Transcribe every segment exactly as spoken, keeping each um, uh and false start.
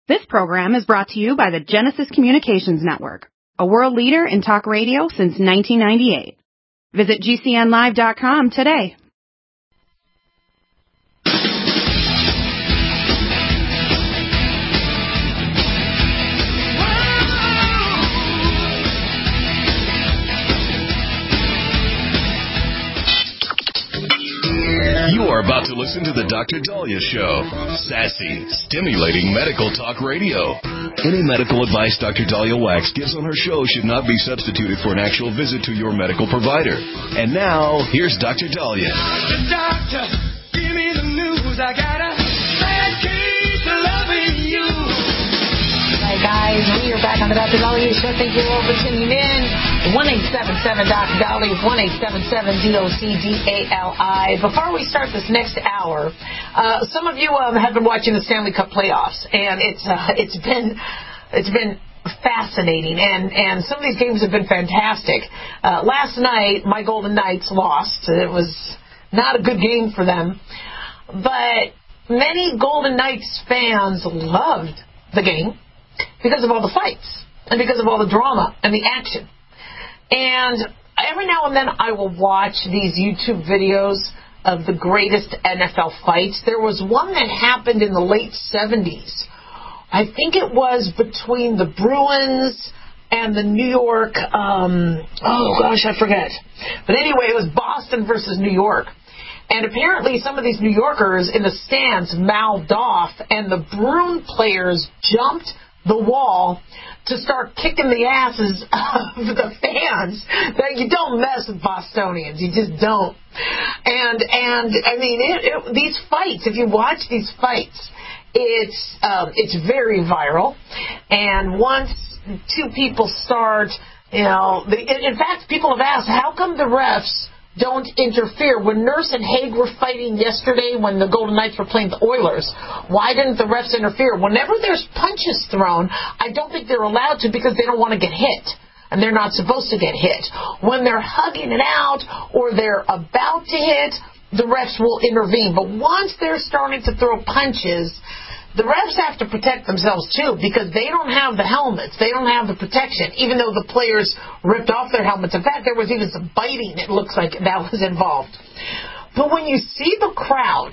This program is brought to you by the Genesis Communications Network, a world leader in talk radio since nineteen ninety-eight. Visit G C N live dot com today. You are about to listen to the Doctor Daliah Show. Sassy, stimulating medical talk radio. Any medical advice Doctor Daliah Wax gives on her show should not be substituted for an actual visit to your medical provider. And now, here's Doctor Daliah. Doctor, give me the news. I got a bad case of loving you. Hi, guys. We are back on the Doctor Daliah Show. Thank you all for tuning in. one eight seven seven Doctor Daliah, one eight seven seven D O C D A L I. Before we start this next hour, uh, some of you um, have been watching the Stanley Cup playoffs, and it's uh, it's been it's been fascinating, and, and some of these games have been fantastic. Uh, last night, my Golden Knights lost. It was not a good game for them, but many Golden Knights fans loved the game because of all the fights and because of all the drama and the action. And every now and then I will watch these YouTube videos of the greatest N F L fights. There was one that happened in the late seventies. I think it was between the Bruins and the New York, um, oh gosh, I forget. But anyway, it was Boston versus New York. And apparently some of these New Yorkers in the stands mouthed off, and the Bruin players jumped the wall to start kicking the asses of the fans. That you don't mess with Bostonians. You just don't. And, and I mean, it, it, these fights, if you watch these fights, it's, um, it's very viral. And once two people start, you know, the, in fact, people have asked, how come the refs don't interfere? When Nurse and Haig were fighting yesterday when the Golden Knights were playing the Oilers, why didn't the refs interfere? Whenever there's punches thrown, I don't think they're allowed to because they don't want to get hit. And they're not supposed to get hit. When they're hugging it out or they're about to hit, the refs will intervene. But once they're starting to throw punches, the refs have to protect themselves, too, because they don't have the helmets. They don't have the protection, even though the players ripped off their helmets. In fact, there was even some biting, it looks like, that was involved. But when you see the crowd,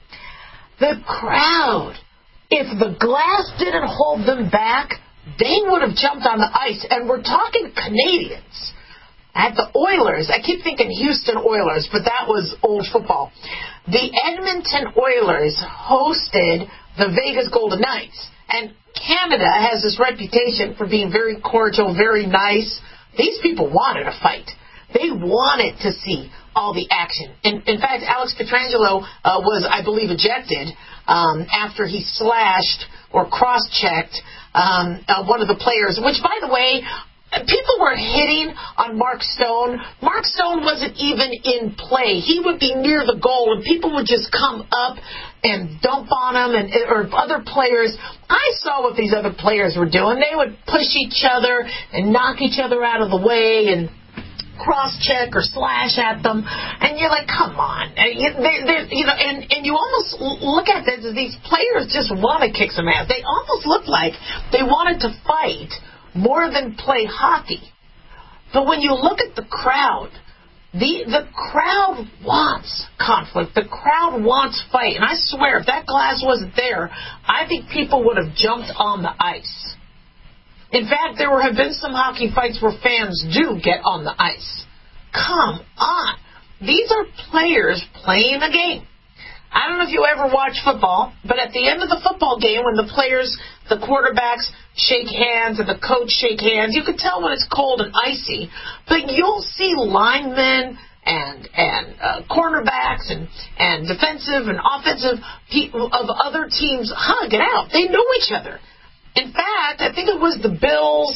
the crowd, if the glass didn't hold them back, they would have jumped on the ice. And we're talking Canadians. At the Oilers, I keep thinking Houston Oilers, but that was old football. The Edmonton Oilers hosted the Vegas Golden Knights. And Canada has this reputation for being very cordial, very nice. These people wanted a fight. They wanted to see all the action. In, in fact, Alex Pietrangelo uh, was, I believe, ejected um, after he slashed or cross-checked um, uh, one of the players, which, by the way, people were hitting on Mark Stone. Mark Stone wasn't even in play. He would be near the goal, and people would just come up and dump on him, and or other players. I saw what these other players were doing. They would push each other and knock each other out of the way and cross-check or slash at them. And you're like, come on. They, they, you know, and, and you almost look at this as these players just want to kick some ass. They almost look like they wanted to fight more than play hockey. But when you look at the crowd, the the crowd wants conflict. The crowd wants fight. And I swear, if that glass wasn't there, I think people would have jumped on the ice. In fact, there have been some hockey fights where fans do get on the ice. Come on. These are players playing a game. I don't know if you ever watch football, but at the end of the football game, when the players, the quarterbacks shake hands and the coach shake hands, you can tell when it's cold and icy. But you'll see linemen and and uh, cornerbacks and, and defensive and offensive people of other teams hug it out. They know each other. In fact, I think it was the Bills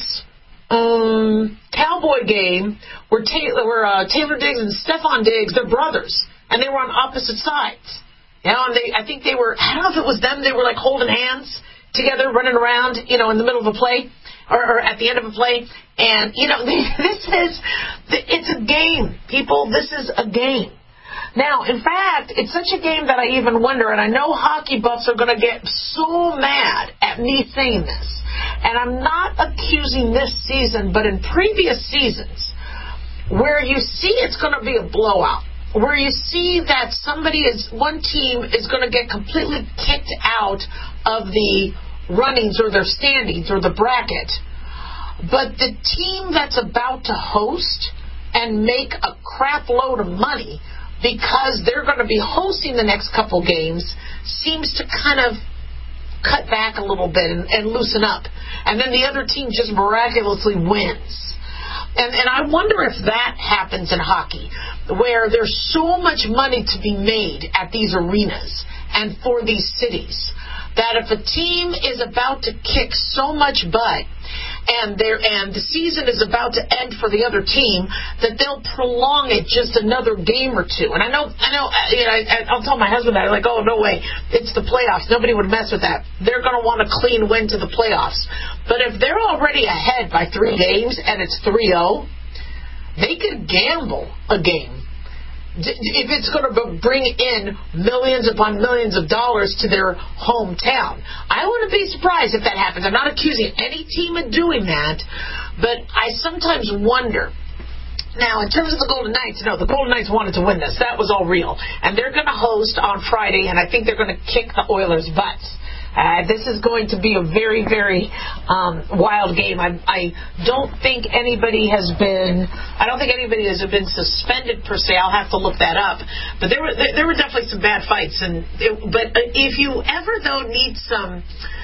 um, Cowboy game where, Taylor, where uh, Taylor Diggs and Stephon Diggs, they're brothers, and they were on opposite sides. You know, and they, I think they were, I don't know if it was them, they were like holding hands together, running around, you know, in the middle of a play, or, or at the end of a play. And, you know, this is, it's a game, people. This is a game. Now, in fact, it's such a game that I even wonder, and I know hockey buffs are going to get so mad at me saying this, and I'm not accusing this season, but in previous seasons, where you see it's going to be a blowout, where you see that somebody is, one team is going to get completely kicked out of the runnings or their standings or the bracket, but the team that's about to host and make a crap load of money because they're going to be hosting the next couple games seems to kind of cut back a little bit and, and loosen up. And then the other team just miraculously wins. And, and I wonder if that happens in hockey, where there's so much money to be made at these arenas and for these cities, that if a team is about to kick so much butt and they're, and the season is about to end for the other team, that they'll prolong it just another game or two. And I know, I know, you know I, I'll tell my husband that. I'm like, oh, no way. It's the playoffs. Nobody would mess with that. They're going to want a clean win to the playoffs. But if they're already ahead by three games and it's three oh, they could gamble a game. If it's going to bring in millions upon millions of dollars to their hometown. I wouldn't be surprised if that happens. I'm not accusing any team of doing that, but I sometimes wonder. Now, in terms of the Golden Knights, no, the Golden Knights wanted to win this. That was all real. And they're going to host on Friday, and I think they're going to kick the Oilers' butts. Uh, this is going to be a very, very um, wild game. I, I don't think anybody has been. I don't think anybody has been suspended per se. I'll have to look that up. But there were there were definitely some bad fights. And it, but if you ever though need some,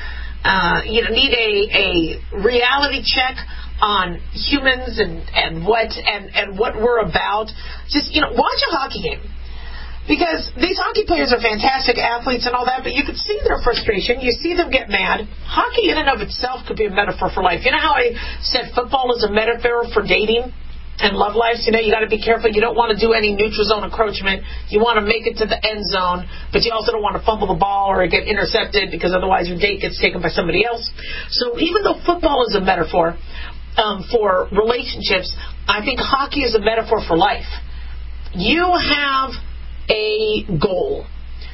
uh, you know, need a, a reality check on humans and and what and and what we're about, just you know, watch a hockey game. Because these hockey players are fantastic athletes and all that, but you can see their frustration. You see them get mad. Hockey in and of itself could be a metaphor for life. You know how I said football is a metaphor for dating and love lives? You know, you got to be careful. You don't want to do any neutral zone encroachment. You want to make it to the end zone, but you also don't want to fumble the ball or get intercepted because otherwise your date gets taken by somebody else. So even though football is a metaphor um, for relationships, I think hockey is a metaphor for life. You have a goal,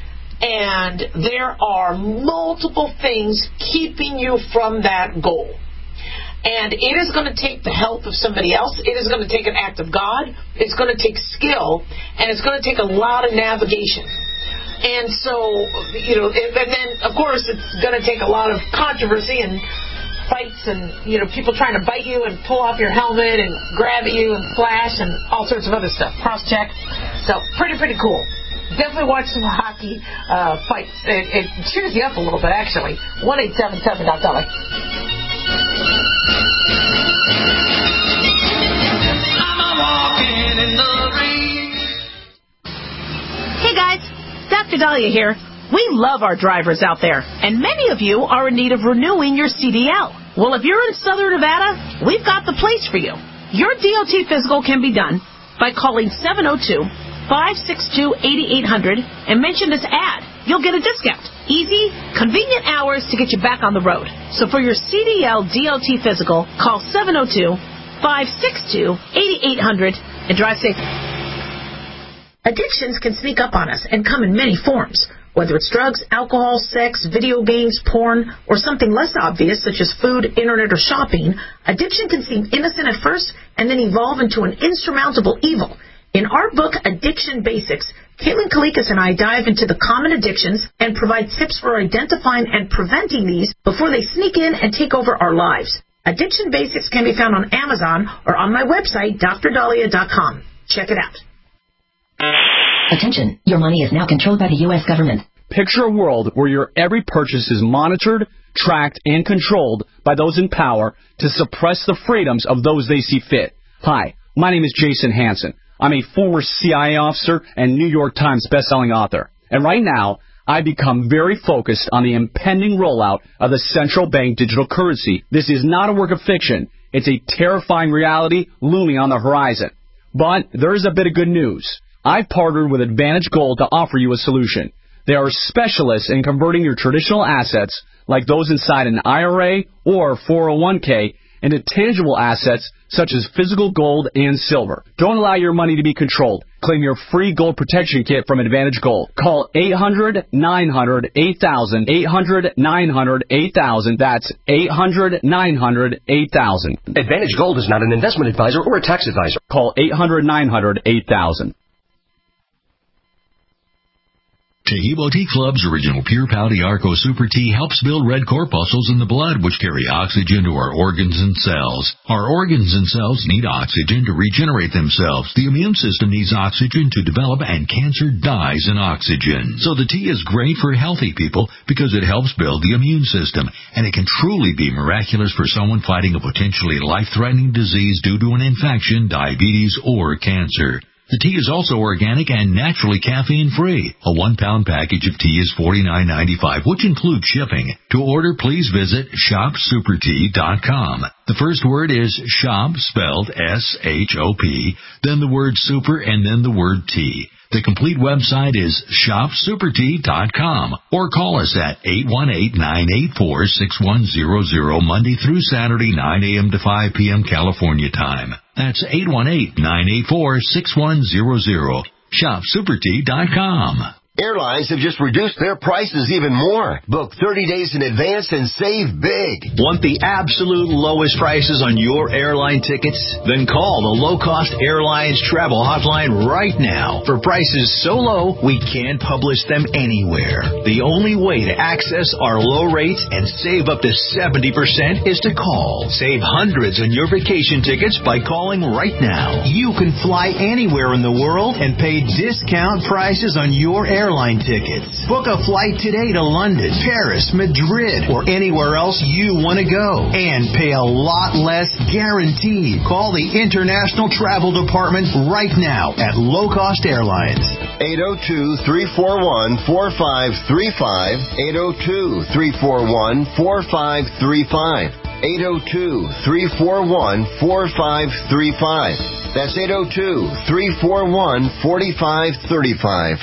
and there are multiple things keeping you from that goal, and it is going to take the help of somebody else. It is going to take an act of God. It's going to take skill, and it's going to take a lot of navigation. And so, you know, and then of course it's going to take a lot of controversy and fights and, you know, people trying to bite you and pull off your helmet and grab at you and flash and all sorts of other stuff. Cross-check. So, pretty, pretty cool. Definitely watch some hockey uh, fights. It, it cheers you up a little bit, actually. one eight seven seven dot dollar. Hey, guys. Doctor Dahlia here. We love our drivers out there, and many of you are in need of renewing your C D L. Well, if you're in Southern Nevada, we've got the place for you. Your D O T physical can be done by calling seven oh two, five six two, eight eight zero zero and mention this ad. You'll get a discount. Easy, convenient hours to get you back on the road. So for your C D L D O T physical, call seven oh two, five six two, eight eight zero zero and drive safe. Addictions can sneak up on us and come in many forms. Whether it's drugs, alcohol, sex, video games, porn, or something less obvious such as food, internet, or shopping, addiction can seem innocent at first and then evolve into an insurmountable evil. In our book, Addiction Basics, Caitlin Kalikas and I dive into the common addictions and provide tips for identifying and preventing these before they sneak in and take over our lives. Addiction Basics can be found on Amazon or on my website, D R dahlia dot com. Check it out. Attention, your money is now controlled by the U S government. Picture a world where your every purchase is monitored, tracked, and controlled by those in power to suppress the freedoms of those they see fit. Hi, my name is Jason Hansen. I'm a former C I A officer and New York Times bestselling author. And right now, I've become very focused on the impending rollout of the central bank digital currency. This is not a work of fiction. It's a terrifying reality looming on the horizon. But there is a bit of good news. I've partnered with Advantage Gold to offer you a solution. They are specialists in converting your traditional assets, like those inside an I R A or four oh one k, into tangible assets such as physical gold and silver. Don't allow your money to be controlled. Claim your free gold protection kit from Advantage Gold. Call eight hundred, nine hundred, eight thousand, eight hundred, nine hundred, eight thousand. That's eight hundred, nine hundred, eight thousand. Advantage Gold is not an investment advisor or a tax advisor. Call eight hundred, nine hundred, eight thousand. Taheebo Tea Club's original Pure Pouty Arco Super Tea helps build red corpuscles in the blood, which carry oxygen to our organs and cells. Our organs and cells need oxygen to regenerate themselves. The immune system needs oxygen to develop, and cancer dies in oxygen. So the tea is great for healthy people because it helps build the immune system, and it can truly be miraculous for someone fighting a potentially life-threatening disease due to an infection, diabetes, or cancer. The tea is also organic and naturally caffeine-free. A one-pound package of tea is forty-nine ninety-five, which includes shipping. To order, please visit shop super tea dot com. The first word is shop, spelled S H O P, then the word super, and then the word tea. The complete website is shop super tea dot com, or call us at eight one eight, nine eight four, six one zero zero Monday through Saturday, nine a.m. to five p.m. California time. That's eight one eight, nine eight four, six one zero zero. shop super tea dot com. Airlines have just reduced their prices even more. Book thirty days in advance and save big. Want the absolute lowest prices on your airline tickets? Then call the Low Cost Airlines Travel Hotline right now. For prices so low, we can't publish them anywhere. The only way to access our low rates and save up to seventy percent is to call. Save hundreds on your vacation tickets by calling right now. You can fly anywhere in the world and pay discount prices on your airline airline tickets. Book a flight today to London, Paris, Madrid, or anywhere else you want to go, and pay a lot less guaranteed. Call the International Travel Department right now at Low Cost Airlines. eight oh two, three four one, four five three five, eight oh two, three four one, four five three five, eight oh two, three four one, four five three five. That's eight oh two, three four one, four five three five.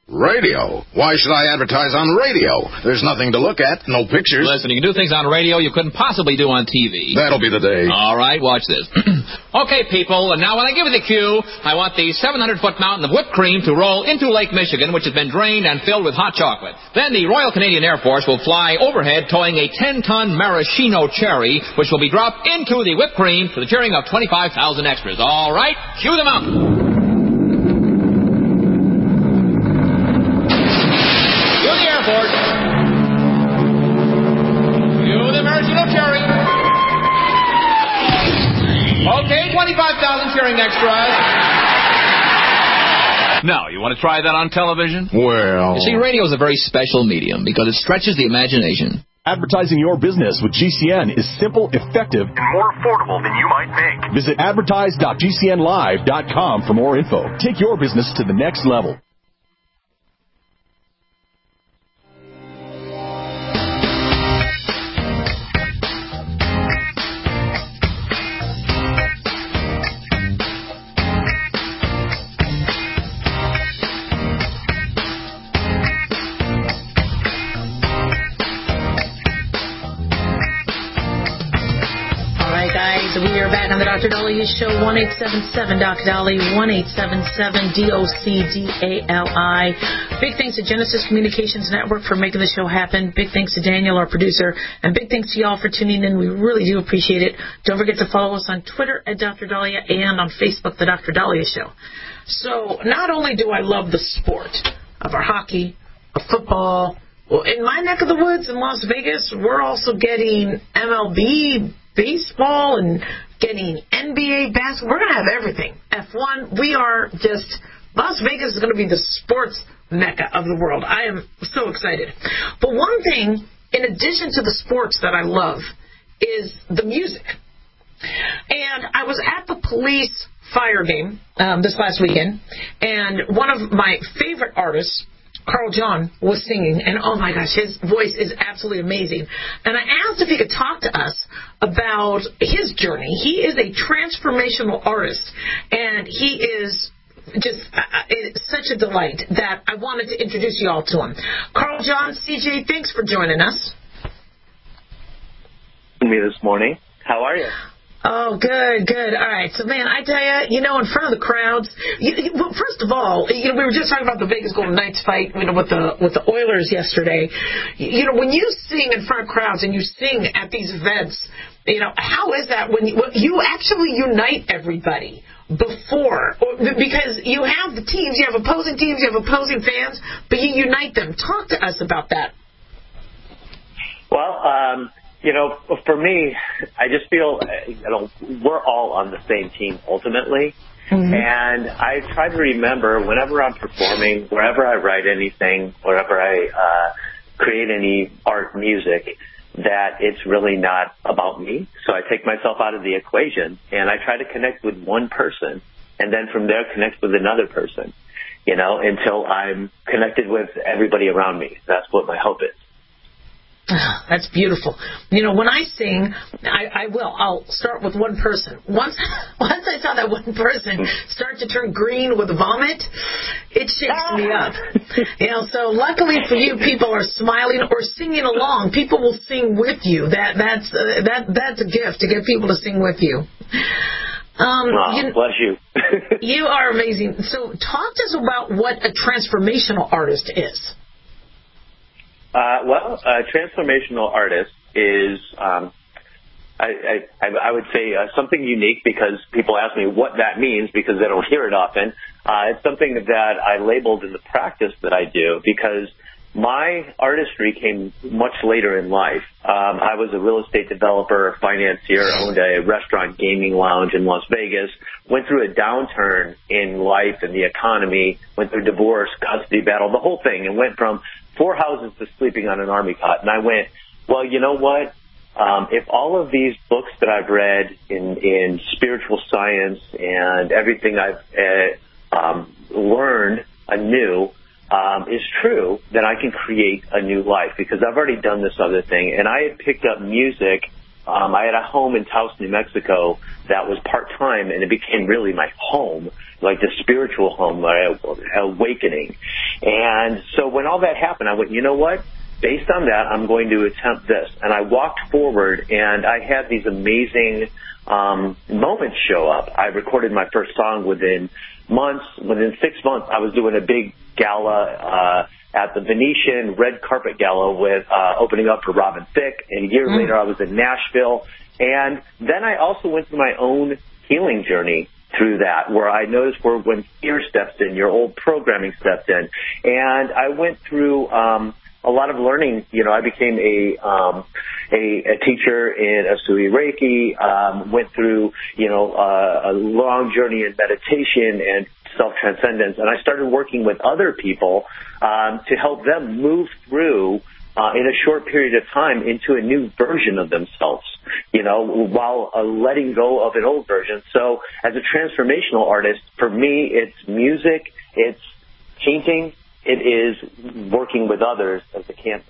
Radio? Why should I advertise on radio? There's nothing to look at, no pictures. Listen, you can do things on radio you couldn't possibly do on T V. That'll be the day. All right, watch this. Okay, people, and now when I give you the cue, I want the seven hundred foot mountain of whipped cream to roll into Lake Michigan, which has been drained and filled with hot chocolate. Then the Royal Canadian Air Force will fly overhead towing a ten ton maraschino cherry, which will be dropped into the whipped cream to the cheering of twenty-five thousand extras. All right, cue the mountain. Okay, twenty-five thousand cheering extras. Now, you want to try that on television? Well... You see, radio is a very special medium because it stretches the imagination. Advertising your business with G C N is simple, effective, and more affordable than you might think. Visit advertise dot g c n live dot com for more info. Take your business to the next level. We are back on the Doctor Daliah Show, one eight seven seven Doc Dolly, one eight seven seven D O C D A L I. Big thanks to Genesis Communications Network for making the show happen. Big thanks to Daniel, our producer. And big thanks to y'all for tuning in. We really do appreciate it. Don't forget to follow us on Twitter at Doctor Daliah and on Facebook, The Doctor Daliah Show. So not only do I love the sport of our hockey, of football, well, in my neck of the woods in Las Vegas, we're also getting M L B baseball and getting N B A basketball. We're going to have everything. F one, we are just, Las Vegas is going to be the sports mecca of the world. I am so excited. But one thing, in addition to the sports that I love, is the music. And I was at the Police Fire game um, this last weekend, and one of my favorite artists, Carl John, was singing, and oh my gosh, his voice is absolutely amazing. And I asked if he could talk to us about his journey. He is a transformational artist, and he is just uh, it's such a delight that I wanted to introduce you all to him. Carl John, C J, thanks for joining us. Me this morning. How are you? Oh, good, good. All right. So, man, I tell you, you know, in front of the crowds, you, you, well, first of all, you know, we were just talking about the Vegas Golden Knights fight, you know, with the with the Oilers yesterday. You know, when you sing in front of crowds and you sing at these events, you know, how is that when you, when you actually unite everybody before? Because you have the teams, you have opposing teams, you have opposing fans, but you unite them. Talk to us about that. Well, um... You know, for me, I just feel, you know, we're all on the same team ultimately. Mm-hmm. And I try to remember whenever I'm performing, wherever I write anything, wherever I uh, create any art, music, that it's really not about me. So I take myself out of the equation and I try to connect with one person and then from there connect with another person, you know, until I'm connected with everybody around me. That's what my hope is. That's beautiful. You know, when I sing, I, I will. I'll start with one person. Once, once I saw that one person start to turn green with vomit, it shakes me up. You know, so luckily for you, people are smiling or singing along. People will sing with you. That that's uh, that that's a gift to get people to sing with you. Um, wow, you, bless you. You are amazing. So, talk to us about what a transformational artist is. Uh, well, a transformational artist is, um, I, I, I would say uh, something unique because people ask me what that means because they don't hear it often. Uh, it's something that I labeled in the practice that I do because my artistry came much later in life. Um, I was a real estate developer, financier, owned a restaurant gaming lounge in Las Vegas, went through a downturn in life and the economy, went through divorce, custody battle, the whole thing, and went from four houses to sleeping on an army cot. And I went, well, you know what? Um, if all of these books that I've read in, in spiritual science and everything I've uh, um, learned anew um, is true, then I can create a new life because I've already done this other thing. And I had picked up music. Um, I had a home in Taos, New Mexico that was part-time, and it became really my home, like the spiritual home, my awakening. And so when all that happened, I went, you know what? Based on that, I'm going to attempt this. And I walked forward, and I had these amazing um, moments show up. I recorded my first song within months. Within six months, I was doing a big gala uh, at the Venetian Red Carpet Gala with uh, opening up for Robin Thicke. And a year mm. later, I was in Nashville. And then I also went through my own healing journey through that, where I noticed where when fear steps in, your old programming stepped in. And I went through um, a lot of learning. You know, I became a um, a, a teacher in Asui Reiki, um, went through, you know, uh, a long journey in meditation and self-transcendence. And I started working with other people um, to help them move through Uh, in a short period of time into a new version of themselves, you know, while uh, letting go of an old version. So as a transformational artist, for me, it's music, it's painting, it is working with others as a canvas,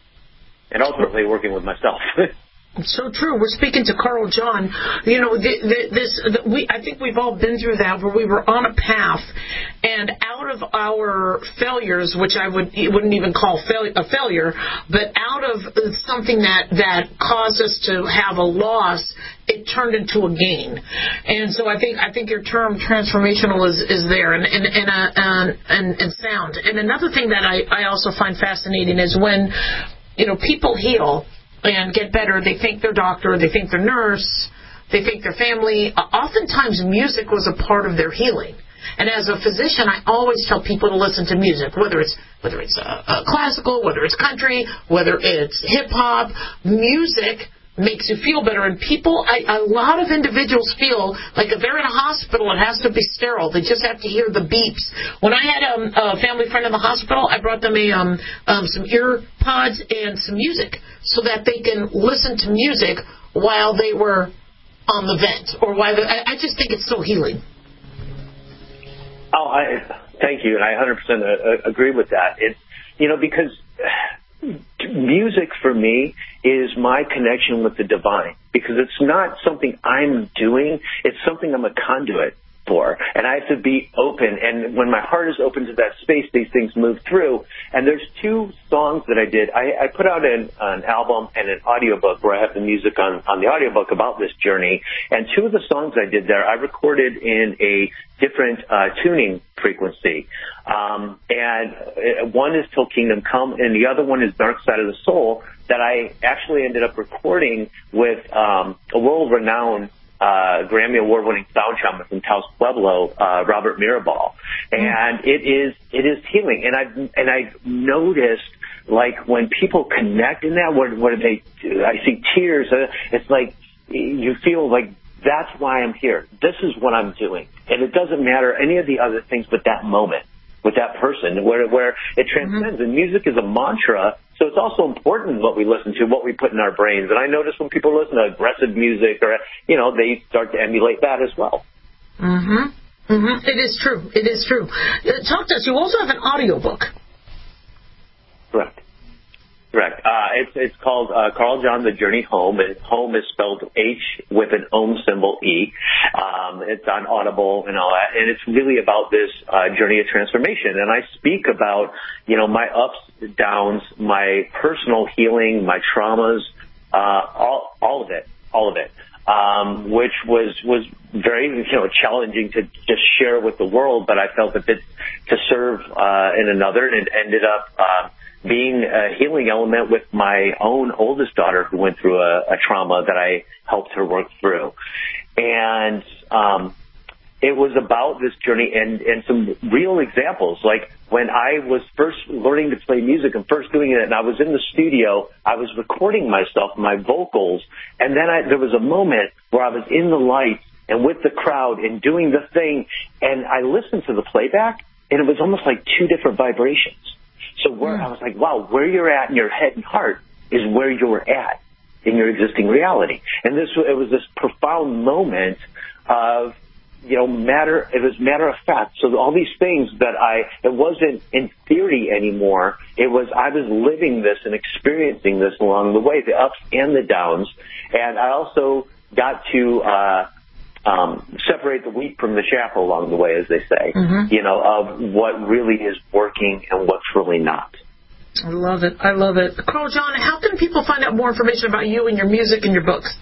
and ultimately working with myself. So true. We're speaking to Carl John. You know, the, the, this the, we I think we've all been through that where we were on a path, and out of our failures, which I would wouldn't even call fail, a failure, but out of something that that caused us to have a loss, it turned into a gain. And so I think I think your term transformational is, is there and and and, uh, and and and sound. And another thing that I, I also find fascinating is when, you know, people heal and get better, they thank their doctor, they thank their nurse, they thank their family. Uh, oftentimes music was a part of their healing. And as a physician, I always tell people to listen to music, whether it's whether it's uh, uh, classical, whether it's country, whether it's hip-hop. Music makes you feel better. And people, I, a lot of individuals feel like if they're in a hospital, it has to be sterile. They just have to hear the beeps. When I had um, a family friend in the hospital, I brought them a um, um, some ear pods and some music so that they can listen to music while they were on the vent. Or while they, I, I just think it's so healing. Oh, I thank you, and I one hundred percent agree with that. It, you know, because music for me is my connection with the divine, because it's not something I'm doing, it's something I'm a conduit for, and I have to be open. And when my heart is open to that space, these things move through. And there's two songs that I did. I, I put out an, an album and an audiobook where I have the music on, on the audiobook about this journey. And two of the songs I did there, I recorded in a different uh, tuning frequency. Um, and one is Till Kingdom Come, and the other one is Dark Side of the Soul, that I actually ended up recording with um, a world-renowned uh, Grammy Award-winning sound shaman from Taos Pueblo, uh, Robert Mirabal. And it is it is healing. And I've, and I've noticed, like, when people connect in that, what, what do they do? I see tears. Uh, it's like you feel like, that's why I'm here. This is what I'm doing. And it doesn't matter any of the other things but that moment with that person where where it transcends. Mm-hmm. And music is a mantra, so it's also important what we listen to, what we put in our brains. And I notice when people listen to aggressive music or, you know, they start to emulate that as well. Mm-hmm. Mm-hmm. It is true. It is true. Uh, talk to us. You also have an audiobook. Correct. Correct. Uh, it's it's called uh, Carl John: The Journey Home, and home is spelled H with an ohm symbol E. Um, it's on Audible and all that, and it's really about this uh, journey of transformation. And I speak about, you know, my ups, downs, my personal healing, my traumas, uh, all all of it, all of it, um, which was was very, you know, challenging to just share with the world, but I felt a bit to serve uh, in another, and it ended up. Uh, being a healing element with my own oldest daughter who went through a, a trauma that I helped her work through. And um, it was about this journey and, and some real examples. Like when I was first learning to play music and first doing it, and I was in the studio, I was recording myself, my vocals, and then I, there was a moment where I was in the lights and with the crowd and doing the thing, and I listened to the playback, and it was almost like two different vibrations. So where I was like, wow, where you're at in your head and heart is where you're at in your existing reality. And this, it was this profound moment of, you know, matter, it was matter of fact. So all these things that I, it wasn't in theory anymore. It was, I was living this and experiencing this along the way, the ups and the downs. And I also got to, uh, Um, separate the wheat from the chaff along the way, as they say, mm-hmm. you know, of what really is working and what's really not. I love it. I love it. Carl John, how can people find out more information about you and your music and your books?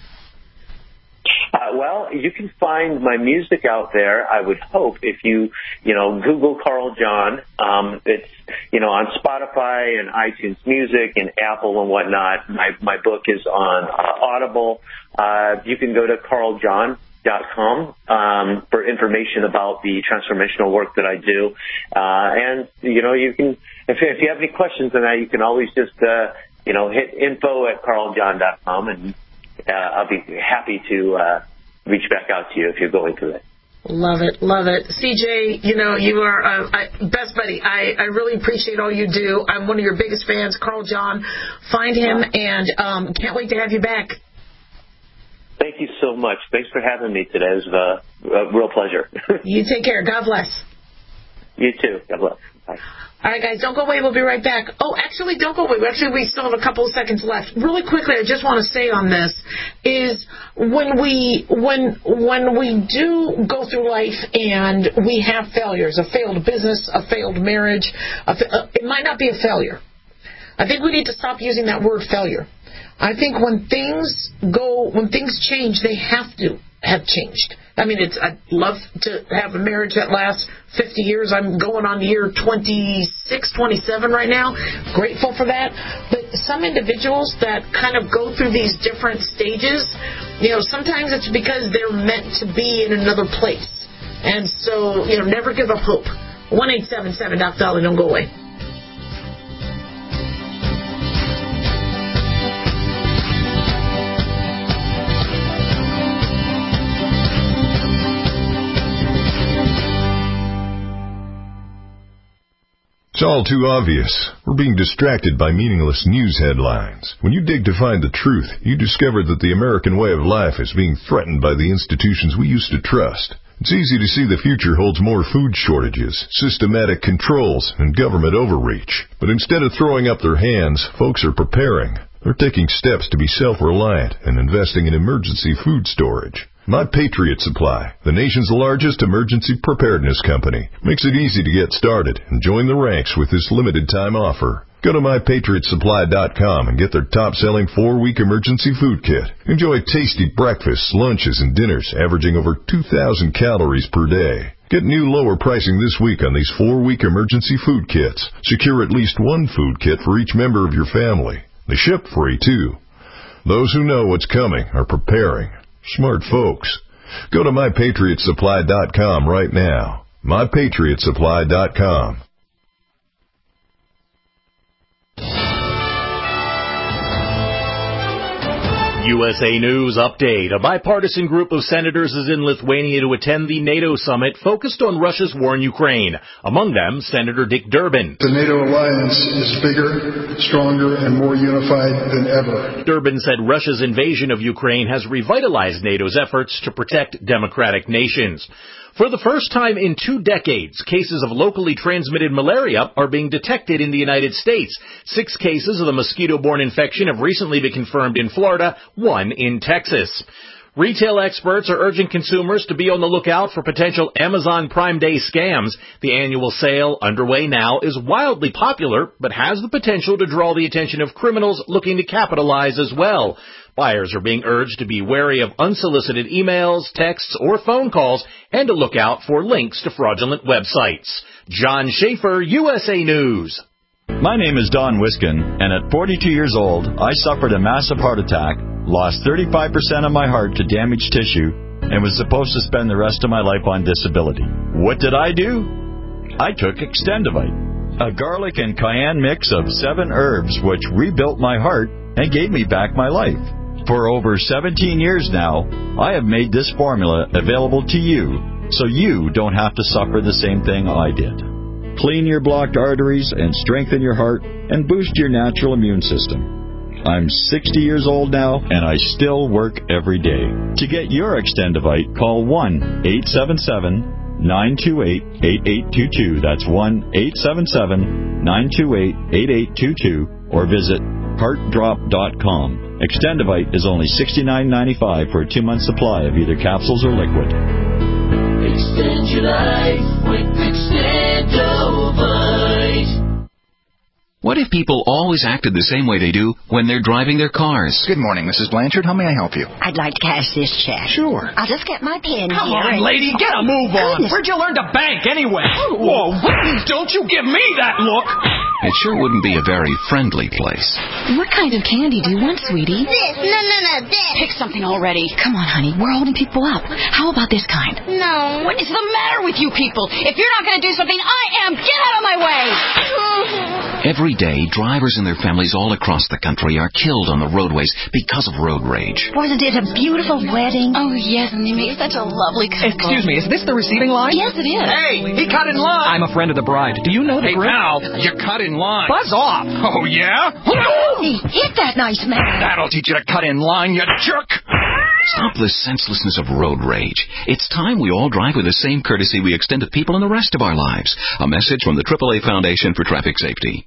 Uh, well, you can find my music out there, I would hope, if you, you know, Google Carl John. Um, it's, you know, on Spotify and iTunes Music and Apple and whatnot. My, my book is on uh, Audible. Uh, you can go to carl john dot com um, for information about the transformational work that I do. Uh, and, you know, you can, if, if you have any questions on that, you can always just, uh, you know, hit info at carl john dot com, and uh, I'll be happy to uh, reach back out to you if you're going through it. Love it, love it. C J, you know, you are uh, I, best buddy. I, I really appreciate all you do. I'm one of your biggest fans, Carl John. Find him, and um, can't wait to have you back. Thank you so much. Thanks for having me today. It was a, a real pleasure. You take care. God bless. You too. God bless. Bye. All right, guys, don't go away. We'll be right back. Oh, actually, don't go away. Actually, we still have a couple of seconds left. Really quickly, I just want to say on this is when we when when we do go through life and we have failures, a failed business, a failed marriage, a fa- it might not be a failure. I think we need to stop using that word failure. I think when things go, when things change, they have to have changed. I mean, it's, I'd love to have a marriage that lasts fifty years. I'm going on year twenty-six, twenty-seven right now. Grateful for that. But some individuals that kind of go through these different stages, you know, sometimes it's because they're meant to be in another place. And so, you know, never give up hope. one eight seven seven Doc Dolly, don't go away. It's all too obvious. We're being distracted by meaningless news headlines. When you dig to find the truth, you discover that the American way of life is being threatened by the institutions we used to trust. It's easy to see the future holds more food shortages, systematic controls, and government overreach. But instead of throwing up their hands, folks are preparing. They're taking steps to be self-reliant and investing in emergency food storage. My Patriot Supply, the nation's largest emergency preparedness company, makes it easy to get started and join the ranks with this limited time offer. Go to my patriot supply dot com and get their top-selling four-week emergency food kit. Enjoy tasty breakfasts, lunches, and dinners averaging over two thousand calories per day. Get new lower pricing this week on these four-week emergency food kits. Secure at least one food kit for each member of your family. They ship free, too. Those who know what's coming are preparing. Smart folks. Go to my patriot supply dot com right now. my patriot supply dot com. U S A News Update. A bipartisan group of senators is in Lithuania to attend the NATO summit focused on Russia's war in Ukraine. Among them, Senator Dick Durbin. The NATO alliance is bigger, stronger, and more unified than ever. Durbin said Russia's invasion of Ukraine has revitalized NATO's efforts to protect democratic nations. For the first time in two decades, cases of locally transmitted malaria are being detected in the United States. Six cases of the mosquito-borne infection have recently been confirmed in Florida, one in Texas. Retail experts are urging consumers to be on the lookout for potential Amazon Prime Day scams. The annual sale, underway now, is wildly popular, but has the potential to draw the attention of criminals looking to capitalize as well. Buyers are being urged to be wary of unsolicited emails, texts, or phone calls, and to look out for links to fraudulent websites. John Schaefer, U S A News. My name is Don Wiskin, and at forty-two years old, I suffered a massive heart attack, lost thirty-five percent of my heart to damaged tissue, and was supposed to spend the rest of my life on disability. What did I do? I took Extendivite, a garlic and cayenne mix of seven herbs which rebuilt my heart and gave me back my life. For over seventeen years now, I have made this formula available to you, so you don't have to suffer the same thing I did. Clean your blocked arteries and strengthen your heart and boost your natural immune system. I'm sixty years old now, and I still work every day. To get your Extendivite, call one eight seven seven, nine two eight, eight eight two two. That's one eight seven seven, nine two eight, eight eight two two, or visit heart drop dot com. Extendivite is only sixty-nine ninety-five for a two-month supply of either capsules or liquid. Extend your life with Extendivite. What if people always acted the same way they do when they're driving their cars? Good morning, Missus Blanchard. How may I help you? I'd like to cash this check. Sure. I'll just get my pen Come here. on, and... lady, get a move on. Goodness. Where'd you learn to bank anyway? Whoa, don't you give me that look. It sure wouldn't be a very friendly place. What kind of candy do you want, sweetie? This. No, no, no, this. Pick something already. Come on, honey. We're holding people up. How about this kind? No. What is the matter with you people? If you're not going to do something, I am. Get out of my way. Every day, drivers and their families all across the country are killed on the roadways because of road rage. Wasn't it a beautiful wedding? Oh, yes, and they made such a lovely couple. Excuse me, is this the receiving line? Yes, it is. Hey, he cut in line. I'm a friend of the bride. Do you know the Hey, group? pal, you cut in line. Buzz off. Oh, yeah? He hit that nice man. That'll teach you to cut in line, you jerk. Stop the senselessness of road rage. It's time we all drive with the same courtesy we extend to people in the rest of our lives. A message from the triple A Foundation for Traffic Safety.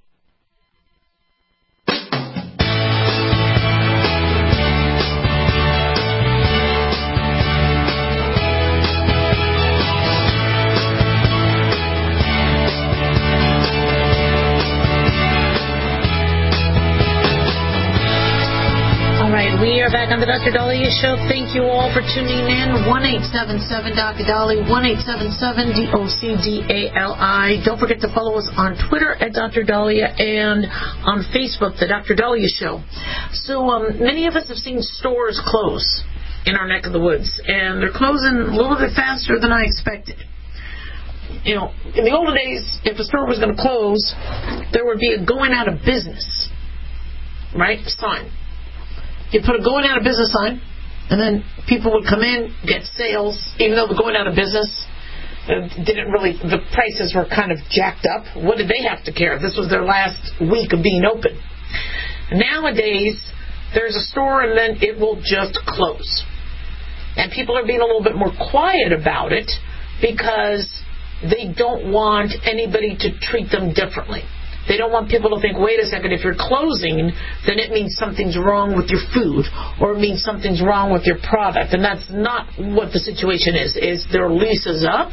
We are back on the Doctor Dahlia Show. Thank you all for tuning in. one eight seven seven Doctor Dahlia, one eight seven seven D O C D A L I. Don't forget to follow us on Twitter at Doctor Dahlia and on Facebook, the Doctor Dahlia Show. So um, many of us have seen stores close in our neck of the woods, and they're closing a little bit faster than I expected. You know, in the olden days, if a store was going to close, there would be a going out of business, right, sign. You put a going out of business sign, and then people would come in, get sales, even though the going out of business didn't really, the prices were kind of jacked up. What did they have to care? This was their last week of being open. Nowadays, there's a store and then it will just close. And people are being a little bit more quiet about it because they don't want anybody to treat them differently. They don't want people to think, wait a second, if you're closing, then it means something's wrong with your food, or it means something's wrong with your product. And that's not what the situation is. Is their lease is up,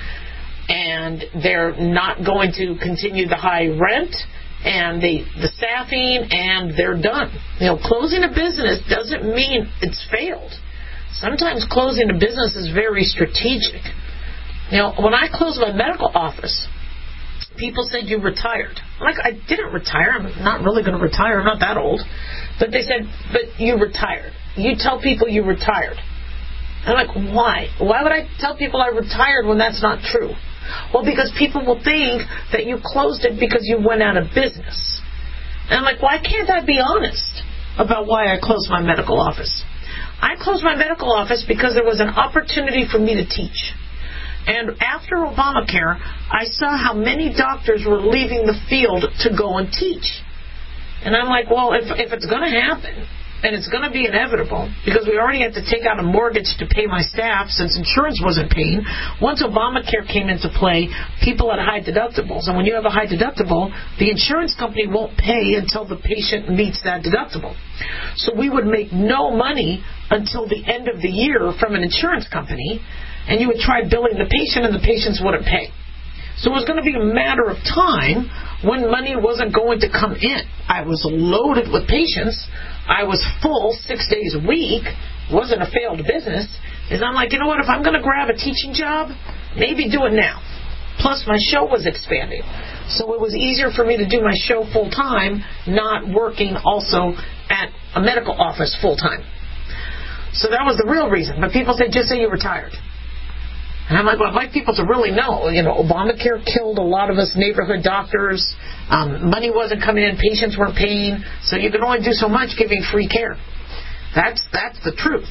and they're not going to continue the high rent, and the, the staffing, and they're done. You know, closing a business doesn't mean it's failed. Sometimes closing a business is very strategic. You know, when I closed my medical office, people said you retired. I'm like, I didn't retire. I'm not really going to retire. I'm not that old. But they said, but you retired. You tell people you retired. I'm like, why? Why would I tell people I retired when that's not true? Well, because people will think that you closed it because you went out of business. And I'm like, why can't I be honest about why I closed my medical office? I closed my medical office because there was an opportunity for me to teach. And after Obamacare, I saw how many doctors were leaving the field to go and teach. And I'm like, well, if, if it's going to happen, and it's going to be inevitable, because we already had to take out a mortgage to pay my staff since insurance wasn't paying. Once Obamacare came into play, people had high deductibles. And when you have a high deductible, the insurance company won't pay until the patient meets that deductible. So we would make no money until the end of the year from an insurance company, and you would try billing the patient, and the patients wouldn't pay. So it was going to be a matter of time when money wasn't going to come in. I was loaded with patients. I was full six days a week. It wasn't a failed business. Is I'm like, you know what, if I'm going to grab a teaching job, maybe do it now. Plus, my show was expanding. So it was easier for me to do my show full-time, not working also at a medical office full-time. So that was the real reason. But people say, just say you retired. And I'm like, well, I'd like people to really know. You know, Obamacare killed a lot of us neighborhood doctors. Um, money wasn't coming in. Patients weren't paying. So you can only do so much giving free care. That's that's the truth.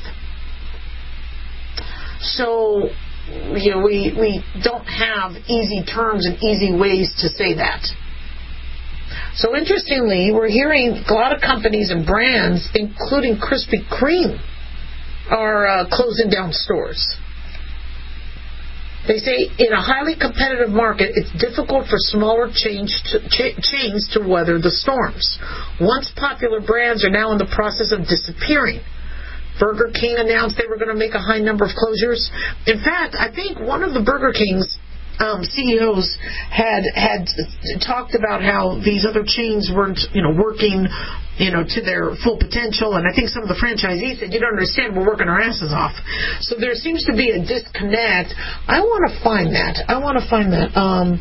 So, you know, we, we don't have easy terms and easy ways to say that. So interestingly, we're hearing a lot of companies and brands, including Krispy Kreme, are uh, closing down stores. They say in a highly competitive market, it's difficult for smaller chains to, ch- chains to weather the storms. Once popular brands are now in the process of disappearing. Burger King announced they were going to make a high number of closures. In fact, I think one of the Burger King's um, C E Os had had talked about how these other chains weren't, you know, working, you know, to their full potential. And I think some of the franchisees said, you don't understand, we're working our asses off. So there seems to be a disconnect. I want to find that. I want to find that. Um,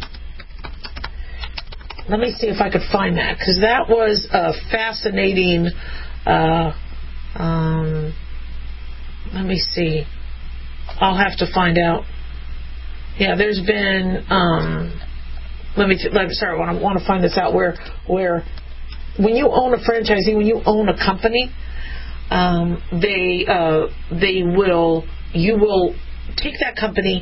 let me see if I could find that, because that was a fascinating. Uh, um, let me see. I'll have to find out. Yeah, there's been. Um, let me. T- let me sorry, I want to want to find this out. Where where. When you own a franchisee, when you own a company, um, they uh, they will you will take that company,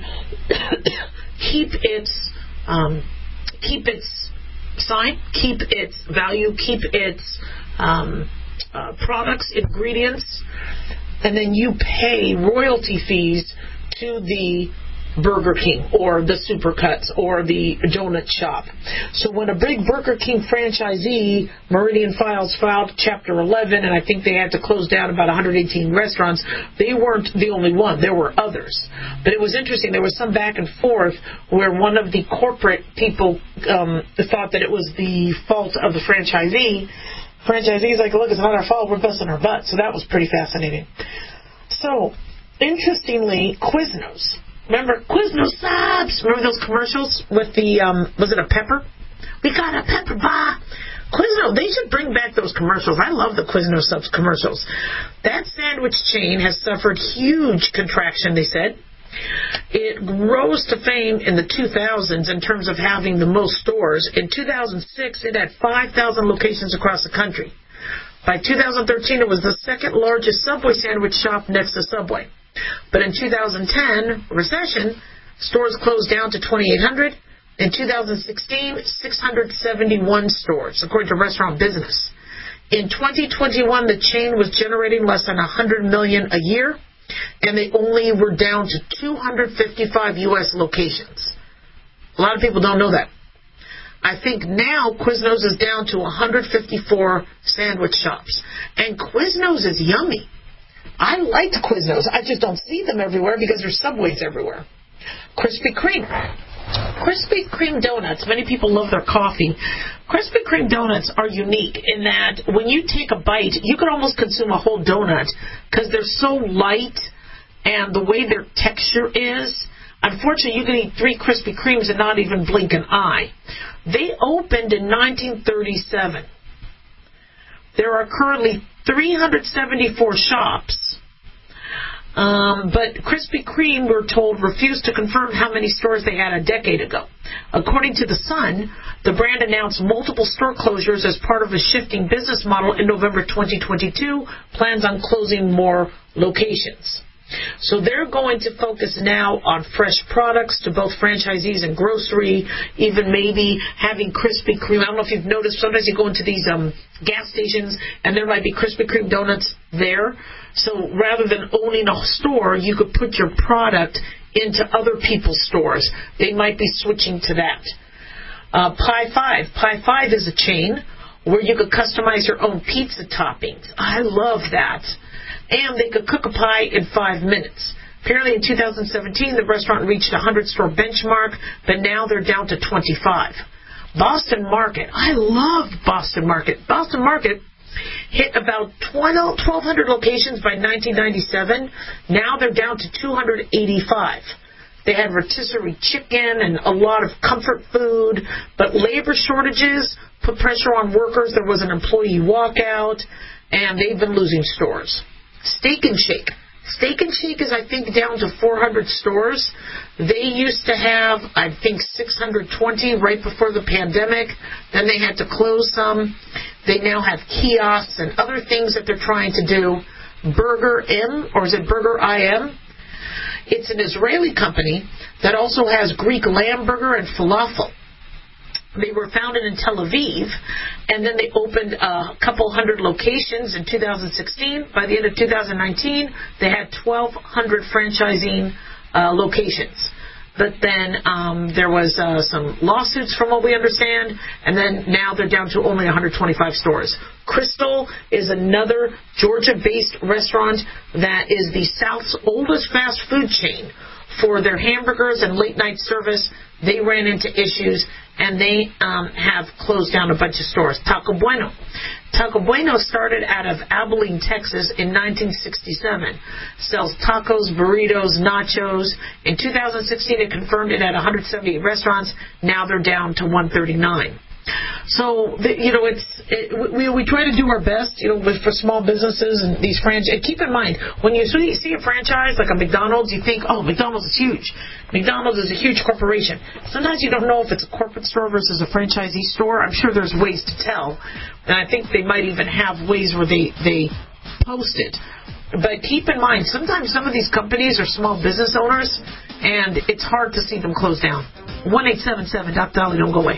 keep its um, keep its sign, keep its value, keep its um, uh, products, ingredients, and then you pay royalty fees to the Burger King or the Supercuts or the donut shop. So when a big Burger King franchisee, Meridian Files, filed Chapter eleven, and I think they had to close down about one hundred eighteen restaurants, they weren't the only one. There were others. But it was interesting. There was some back and forth where one of the corporate people um, thought that it was the fault of the franchisee. Franchisee's like, look, it's not our fault. We're busting our butt. So that was pretty fascinating. So, interestingly, Quiznos. Remember, Quiznos subs. Remember those commercials with the, um, was it a pepper? We got a pepper bar. Quiznos, they should bring back those commercials. I love the Quiznos subs commercials. That sandwich chain has suffered huge contraction, they said. It rose to fame in the two thousands in terms of having the most stores. In two thousand six, it had five thousand locations across the country. By two thousand thirteen, it was the second largest Subway sandwich shop next to Subway. But in two thousand ten, recession, stores closed down to twenty-eight hundred. In two thousand sixteen, six hundred seventy-one stores, according to Restaurant Business. In twenty twenty-one, the chain was generating less than one hundred million dollars a year, and they only were down to two hundred fifty-five U S locations. A lot of people don't know that. I think now Quiznos is down to one hundred fifty-four sandwich shops. And Quiznos is yummy. I liked Quiznos. I just don't see them everywhere because there's Subways everywhere. Krispy Kreme. Krispy Kreme donuts. Many people love their coffee. Krispy Kreme donuts are unique in that when you take a bite, you can almost consume a whole donut because they're so light and the way their texture is. Unfortunately, you can eat three Krispy Kremes and not even blink an eye. They opened in nineteen thirty-seven. There are currently three hundred seventy-four shops. Um, but Krispy Kreme, we're told, refused to confirm how many stores they had a decade ago. According to The Sun, the brand announced multiple store closures as part of a shifting business model in November twenty twenty-two, plans on closing more locations. So they're going to focus now on fresh products to both franchisees and grocery, even maybe having Krispy Kreme. I don't know if you've noticed, sometimes you go into these um, gas stations and there might be Krispy Kreme donuts there. So rather than owning a store, you could put your product into other people's stores. They might be switching to that. Uh, Pie Five. Pie Five is a chain where you could customize your own pizza toppings. I love that. And they could cook a pie in five minutes. Apparently in two thousand seventeen, the restaurant reached a hundred-store benchmark, but now they're down to twenty-five. Boston Market. I love Boston Market. Boston Market hit about twelve hundred locations by nineteen ninety-seven. Now they're down to two hundred eighty-five. They had rotisserie chicken and a lot of comfort food, but labor shortages put pressure on workers. There was an employee walkout, and they've been losing stores. Steak and Shake. Steak and Shake is, I think, down to four hundred stores. They used to have, I think, six hundred twenty right before the pandemic. Then they had to close some. They now have kiosks and other things that they're trying to do. Burger M, or is it Burger I M? It's an Israeli company that also has Greek lamb burger and falafel. They were founded in Tel Aviv, and then they opened a couple hundred locations in two thousand sixteen. By the end of two thousand nineteen, they had twelve hundred franchising uh, locations. But then um, there was uh, some lawsuits from what we understand, and then now they're down to only one hundred twenty-five stores. Crystal is another Georgia-based restaurant that is the South's oldest fast food chain. For their hamburgers and late-night service, they ran into issues, and they um, have closed down a bunch of stores. Taco Bueno. Taco Bueno started out of Abilene, Texas in nineteen sixty-seven. Sells tacos, burritos, nachos. In two thousand sixteen, it confirmed it had one hundred seventy-eight restaurants. Now they're down to one thirty-nine. So, you know, it's it, we we try to do our best, you know, with, for small businesses and these franchises. Keep in mind, when you see, see a franchise like a McDonald's, you think, oh, McDonald's is huge. McDonald's is a huge corporation. Sometimes you don't know if it's a corporate store versus a franchisee store. I'm sure there's ways to tell. And I think they might even have ways where they, they post it. But keep in mind, sometimes some of these companies are small business owners, and it's hard to see them close down. one eight seven seven, Doctor Dolly, don't go away.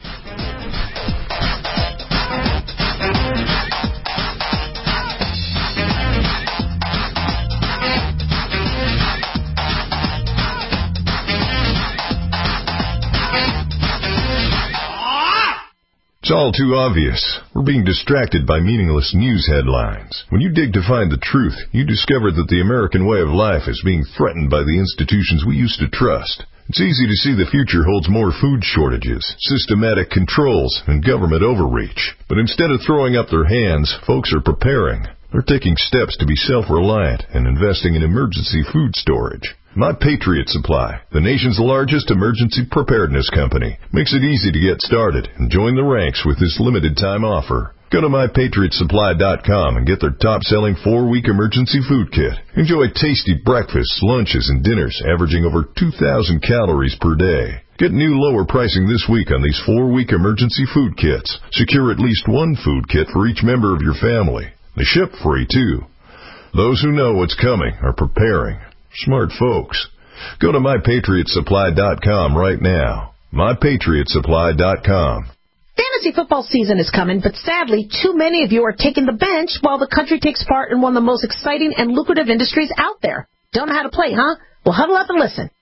It's all too obvious. We're being distracted by meaningless news headlines. When you dig to find the truth, you discover that the American way of life is being threatened by the institutions we used to trust. It's easy to see the future holds more food shortages, systematic controls, and government overreach. But instead of throwing up their hands, folks are preparing. They're taking steps to be self-reliant and investing in emergency food storage. My Patriot Supply, the nation's largest emergency preparedness company, makes it easy to get started and join the ranks with this limited-time offer. Go to my patriot supply dot com and get their top-selling four-week emergency food kit. Enjoy tasty breakfasts, lunches, and dinners averaging over two thousand calories per day. Get new lower pricing this week on these four-week emergency food kits. Secure at least one food kit for each member of your family. They ship free, too. Those who know what's coming are preparing. Smart folks. Go to my patriot supply dot com right now. my patriot supply dot com. Fantasy football season is coming, but sadly, too many of you are taking the bench while the country takes part in one of the most exciting and lucrative industries out there. Don't know how to play, huh? Well, huddle up and listen.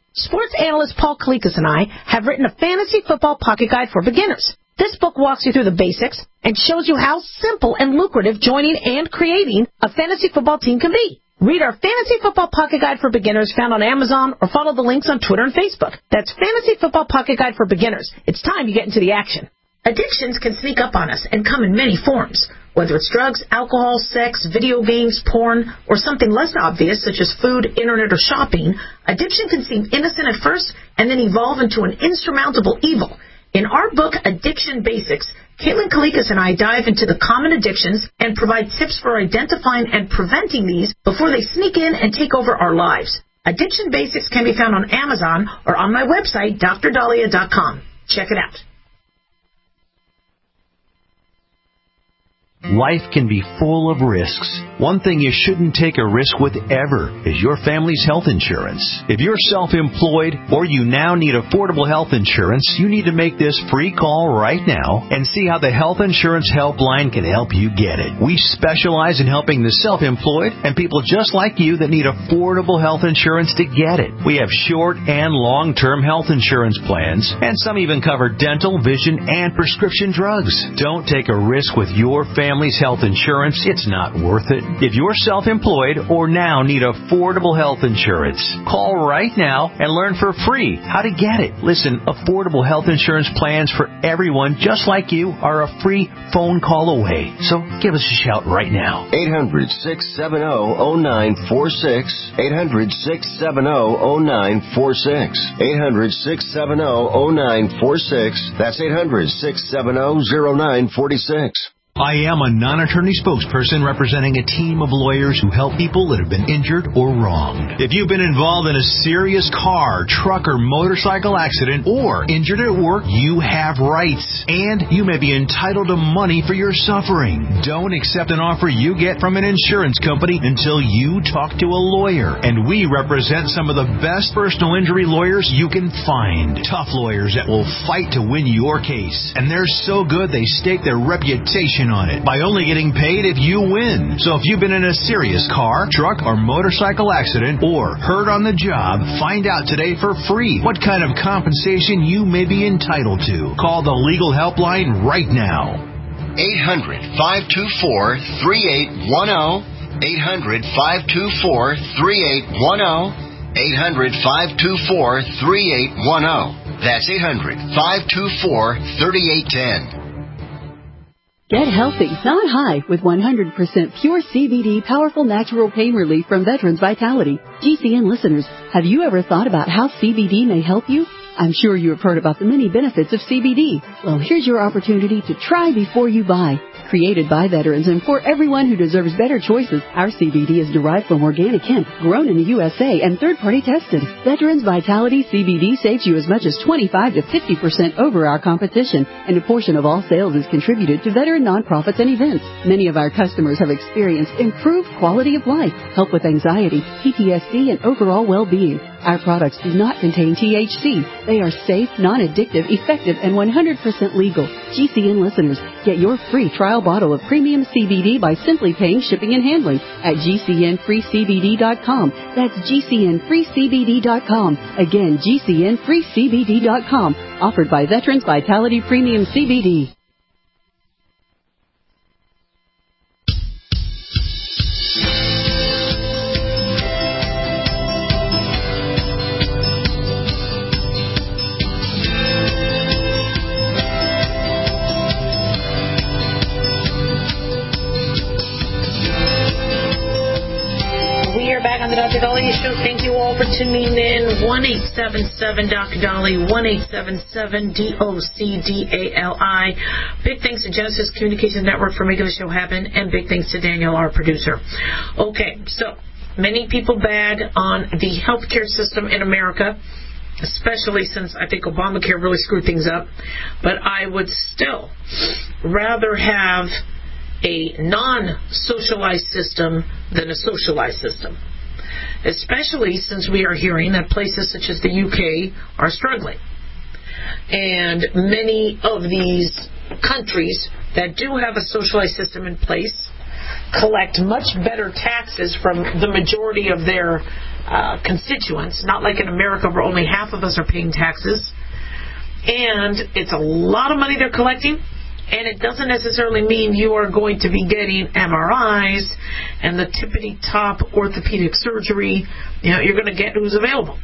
Sports analyst Paul Kalikas and I have written a fantasy football pocket guide for beginners. This book walks you through the basics and shows you how simple and lucrative joining and creating a fantasy football team can be. Read our Fantasy Football Pocket Guide for Beginners found on Amazon or follow the links on Twitter and Facebook. That's Fantasy Football Pocket Guide for Beginners. It's time you get into the action. Addictions can sneak up on us and come in many forms. Whether it's drugs, alcohol, sex, video games, porn, or something less obvious such as food, internet, or shopping, addiction can seem innocent at first and then evolve into an insurmountable evil. In our book, Addiction Basics, Caitlin Kalikas and I dive into the common addictions and provide tips for identifying and preventing these before they sneak in and take over our lives. Addiction Basics can be found on Amazon or on my website, D R Dahlia dot com. Check it out. Life can be full of risks. One thing you shouldn't take a risk with ever is your family's health insurance. If you're self-employed or you now need affordable health insurance, you need to make this free call right now and see how the Health Insurance Helpline can help you get it. We specialize in helping the self-employed and people just like you that need affordable health insurance to get it. We have short and long-term health insurance plans, and some even cover dental, vision, and prescription drugs. Don't take a risk with your family. Family's health insurance, it's not worth it. If you're self-employed or now need affordable health insurance, call right now and learn for free how to get it. Listen, affordable health insurance plans for everyone just like you are a free phone call away. So give us a shout right now. eight hundred, six seven zero, zero nine four six. eight hundred, six seven zero, zero nine four six. eight hundred, six seven zero, zero nine four six. That's eight hundred, six seven zero, zero nine four six. I am a non-attorney spokesperson representing a team of lawyers who help people that have been injured or wronged. If you've been involved in a serious car, truck, or motorcycle accident or injured at work, you have rights, and you may be entitled to money for your suffering. Don't accept an offer you get from an insurance company until you talk to a lawyer, and we represent some of the best personal injury lawyers you can find. Tough lawyers that will fight to win your case, and they're so good they stake their reputation on it by only getting paid if you win. So if you've been in a serious car, truck, or motorcycle accident or hurt on the job, find out today for free what kind of compensation you may be entitled to. Call the Legal Helpline right now. eight hundred, five two four, three eight one zero. eight hundred, five two four, three eight one zero. eight hundred, five two four, three eight one zero. That's eight hundred, five two four, three eight one zero. Get healthy, not high, with one hundred percent pure C B D powerful natural pain relief from Veterans Vitality. G C N listeners, have you ever thought about how C B D may help you? I'm sure you have heard about the many benefits of C B D. Well, here's your opportunity to try before you buy. Created by veterans and for everyone who deserves better choices, our C B D is derived from organic hemp, grown in the U S A and third-party tested. Veterans Vitality C B D saves you as much as twenty-five to fifty percent over our competition, and a portion of all sales is contributed to veteran nonprofits and events. Many of our customers have experienced improved quality of life, help with anxiety, P T S D, and overall well-being. Our products do not contain T H C. They are safe, non-addictive, effective, and one hundred percent legal. G C N listeners, get your free trial bottle of premium C B D by simply paying shipping and handling at G C N free C B D dot com. That's G C N free C B D dot com. Again, G C N free C B D dot com. Offered by Veterans Vitality Premium C B D. Back on the Doctor Dahlia Show. Thank you all for tuning in. one eight seven seven Doctor Dahlia, one eight seven seven D O C D A L I. Big thanks to Genesis Communications Network for making the show happen, and big thanks to Daniel, our producer. Okay, so many people bad on the healthcare system in America, especially since I think Obamacare really screwed things up. But I would still rather have a non-socialized system than a socialized system, especially since we are hearing that places such as the U K are struggling. And many of these countries that do have a socialized system in place collect much better taxes from the majority of their uh, constituents, not like in America where only half of us are paying taxes. And it's a lot of money they're collecting, and it doesn't necessarily mean you are going to be getting M R Is and the tippity-top orthopedic surgery. You know, you're going to get who's available.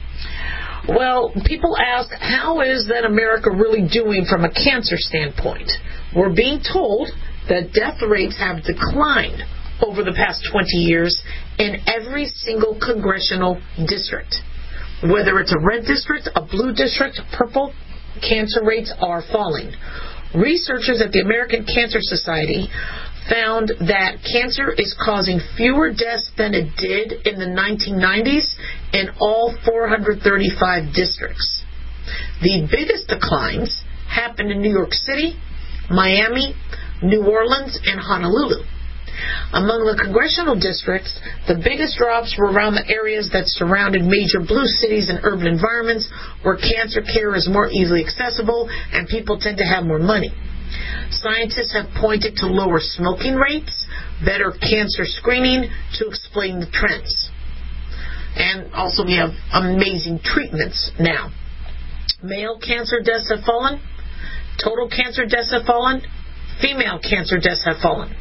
Well, people ask, how is that America really doing from a cancer standpoint? We're being told that death rates have declined over the past twenty years in every single congressional district. Whether it's a red district, a blue district, purple, cancer rates are falling. Researchers at the American Cancer Society found that cancer is causing fewer deaths than it did in the nineteen nineties in all four hundred thirty-five districts. The biggest declines happened in New York City, Miami, New Orleans, and Honolulu. Among the congressional districts, the biggest drops were around the areas that surrounded major blue cities and urban environments where cancer care is more easily accessible and people tend to have more money. Scientists have pointed to lower smoking rates, better cancer screening to explain the trends. And also we have amazing treatments now. Male cancer deaths have fallen, total cancer deaths have fallen, female cancer deaths have fallen.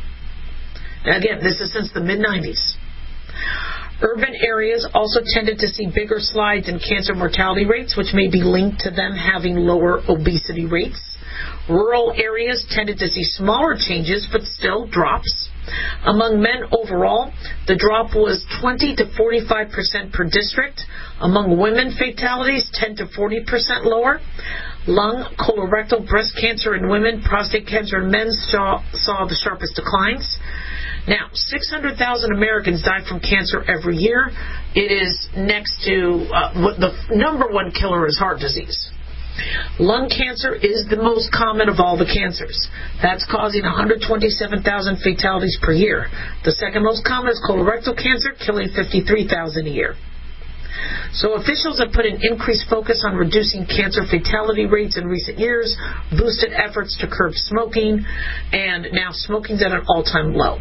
Now again, this is since the mid nineties. Urban areas also tended to see bigger slides in cancer mortality rates, which may be linked to them having lower obesity rates. Rural areas tended to see smaller changes, but still drops. Among men overall, the drop was twenty to forty-five percent per district. Among women, fatalities ten to forty percent lower. Lung, colorectal, breast cancer in women, prostate cancer in men saw, saw the sharpest declines. Now, six hundred thousand Americans die from cancer every year. It is next to, uh, what the number one killer is heart disease. Lung cancer is the most common of all the cancers. That's causing one hundred twenty-seven thousand fatalities per year. The second most common is colorectal cancer, killing fifty-three thousand a year. So officials have put an increased focus on reducing cancer fatality rates in recent years, boosted efforts to curb smoking, and now smoking's at an all-time low.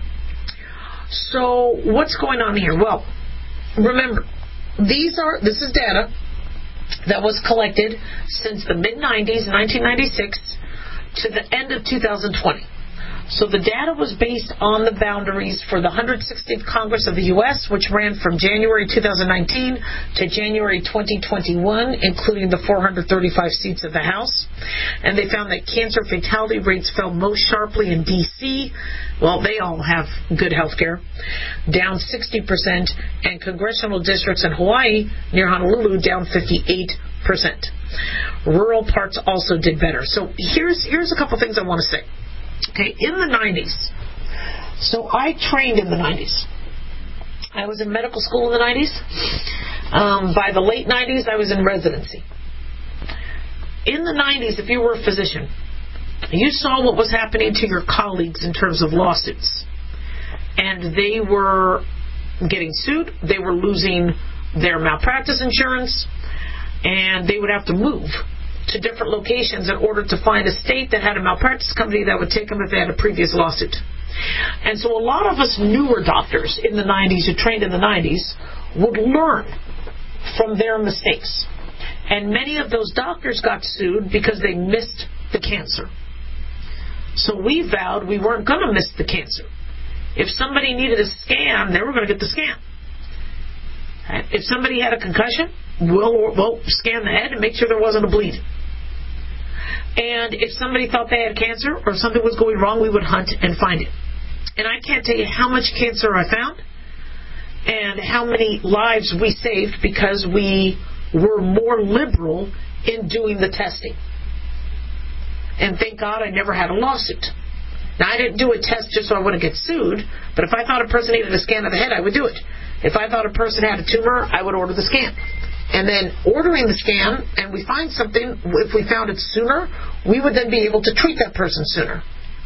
So what's going on here? Well, remember, these are this is data that was collected since the mid nineties, nineteen ninety-six, to the end of two thousand twenty. So the data was based on the boundaries for the one hundred sixtieth Congress of the U S, which ran from January two thousand nineteen to January twenty twenty-one, including the four hundred thirty-five seats of the House. And they found that cancer fatality rates fell most sharply in D C. Well, they all have good health care, down sixty percent, and congressional districts in Hawaii, near Honolulu, down fifty-eight percent. Rural parts also did better. So here's here's a couple things I want to say. Okay, in the nineties, so I trained in the nineties. I was in medical school in the nineties. Um, by the late nineties, I was in residency. In the nineties, if you were a physician, you saw what was happening to your colleagues in terms of lawsuits. And they were getting sued, they were losing their malpractice insurance, and they would have to move to different locations in order to find a state that had a malpractice company that would take them if they had a previous lawsuit. And so a lot of us newer doctors in the nineties who trained in the nineties would learn from their mistakes. And many of those doctors got sued because they missed the cancer. So we vowed we weren't going to miss the cancer. If somebody needed a scan, they were going to get the scan. If somebody had a concussion, we'll, we'll scan the head and make sure there wasn't a bleed. And if somebody thought they had cancer or something was going wrong, we would hunt and find it. And I can't tell you how much cancer I found and how many lives we saved because we were more liberal in doing the testing. And thank God I never had a lawsuit. Now, I didn't do a test just so I wouldn't get sued, but if I thought a person needed a scan of the head, I would do it. If I thought a person had a tumor, I would order the scan. And then ordering the scan, and we find something, if we found it sooner, we would then be able to treat that person sooner.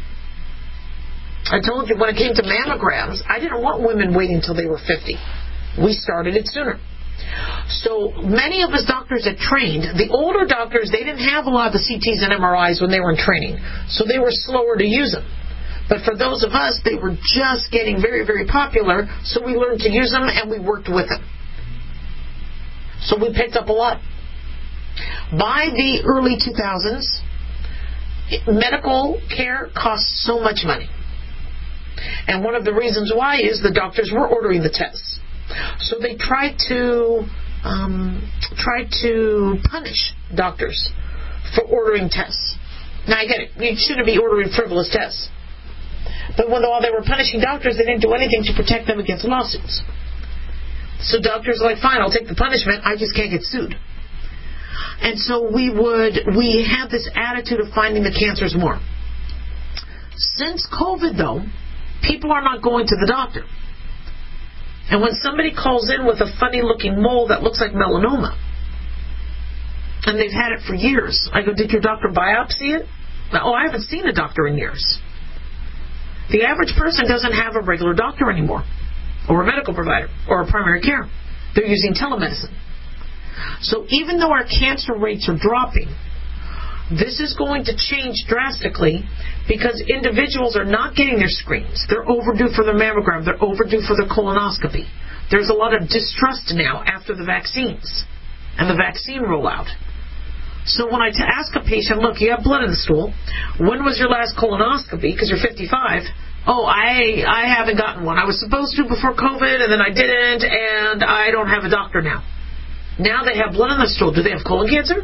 I told you when it came to mammograms, I didn't want women waiting until they were fifty. We started it sooner. So many of us doctors that trained, the older doctors, they didn't have a lot of the C Ts and M R Is when they were in training, so they were slower to use them. But for those of us, they were just getting very, very popular, so we learned to use them and we worked with them. So we picked up a lot. By the early two thousands, medical care costs so much money. And one of the reasons why is the doctors were ordering the tests. So they tried to um, try to punish doctors for ordering tests. Now I get it. You shouldn't be ordering frivolous tests. But when, while they were punishing doctors, they didn't do anything to protect them against lawsuits. So doctors are like, fine, I'll take the punishment, I just can't get sued. And so we would, we had this attitude of finding the cancers more. Since COVID, though, people are not going to the doctor. And when somebody calls in with a funny-looking mole that looks like melanoma, and they've had it for years, I go, did your doctor biopsy it? Oh, I haven't seen a doctor in years. The average person doesn't have a regular doctor anymore, or a medical provider, or a primary care. They're using telemedicine. So even though our cancer rates are dropping, this is going to change drastically because individuals are not getting their screens. They're overdue for their mammogram. They're overdue for their colonoscopy. There's a lot of distrust now after the vaccines and the vaccine rollout. So when I t- ask a patient, look, you have blood in the stool. When was your last colonoscopy? Because you're fifty-five. Oh, I I haven't gotten one. I was supposed to before COVID, and then I didn't, and I don't have a doctor now. Now they have blood in the stool. Do they have colon cancer?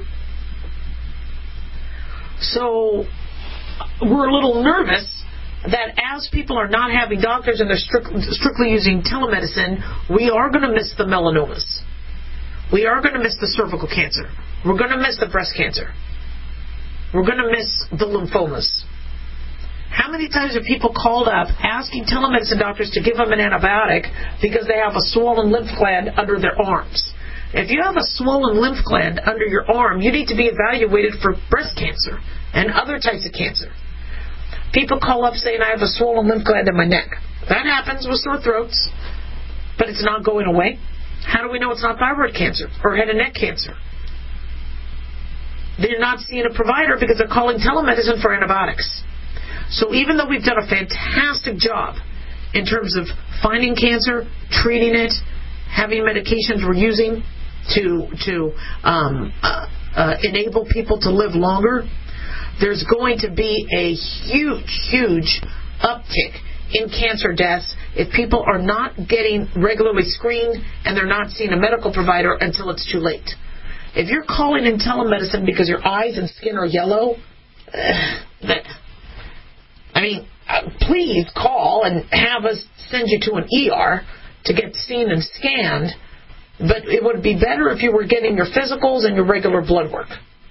So we're a little nervous that as people are not having doctors and they're strict, strictly using telemedicine, we are going to miss the melanomas. We are going to miss the cervical cancer. We're going to miss the breast cancer. We're going to miss the lymphomas. How many times have people called up asking telemedicine doctors to give them an antibiotic because they have a swollen lymph gland under their arms? If you have a swollen lymph gland under your arm, you need to be evaluated for breast cancer and other types of cancer. People call up saying, I have a swollen lymph gland in my neck. That happens with sore throats, but it's not going away. How do we know it's not thyroid cancer or head and neck cancer? They're not seeing a provider because they're calling telemedicine for antibiotics. So even though we've done a fantastic job in terms of finding cancer, treating it, having medications we're using to to um, uh, uh, enable people to live longer, there's going to be a huge, huge uptick in cancer deaths if people are not getting regularly screened and they're not seeing a medical provider until it's too late. If you're calling in telemedicine because your eyes and skin are yellow, uh, that, I mean, uh, please call and have us send you to an E R to get seen and scanned, but it would be better if you were getting your physicals and your regular blood work.